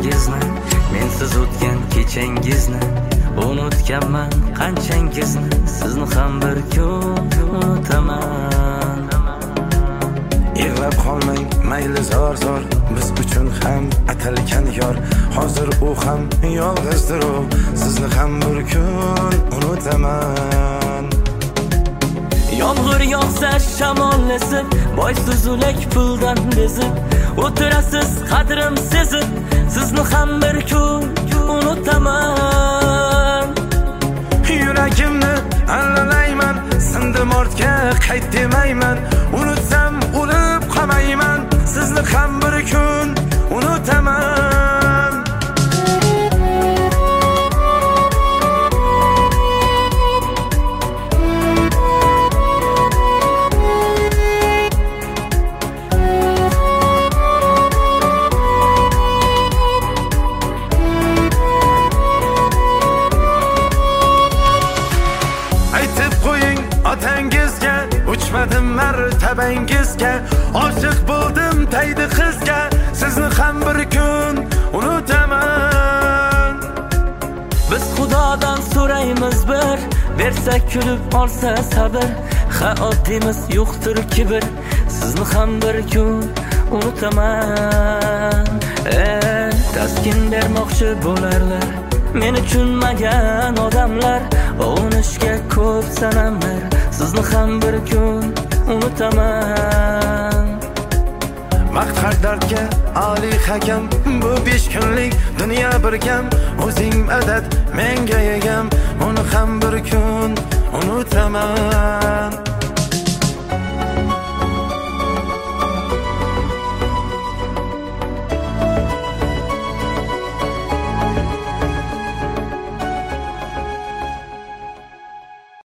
kunlaringizni, mensiz o'tgan kechangizni unutganman qanchangizni, sizni ham bir kun unutaman. Yig'lab qolmang mayli zor biz uchun ham atalgan yor, hozir u ham yolg'izdir, sizni ham bir kun unutaman. Yomg'ir yog'sa shamol esib, boysiz o'lak puldan bezib, o'tirasiz qadrim sezib, sizni ham bir kun unutaman. Yuragimni allalayman, sindim ortga qayt demayman, unutsam o'lib qolmayman, sizni ham bir kun unutaman. Otangizga uchmadim martabangizga, oshiq bo'ldim taydi qizga, sizni ham bir kun unutaman. Biz Xudodan so'raymiz bir, bersa kulib olsa sabr, ha oddimiz yo'qdir kibr, sizni ham bir kun unutaman. Taskin bermoqchi bo'larlar men tushunmagan odamlar, ovunishga ko'p sanamlar, sizni ham bir kun unutaman. Maqtar dardga oliy hakam, bu 5 kunlik dunyo bir kam, o'zing madad menga egam, uni ham bir kun unutaman.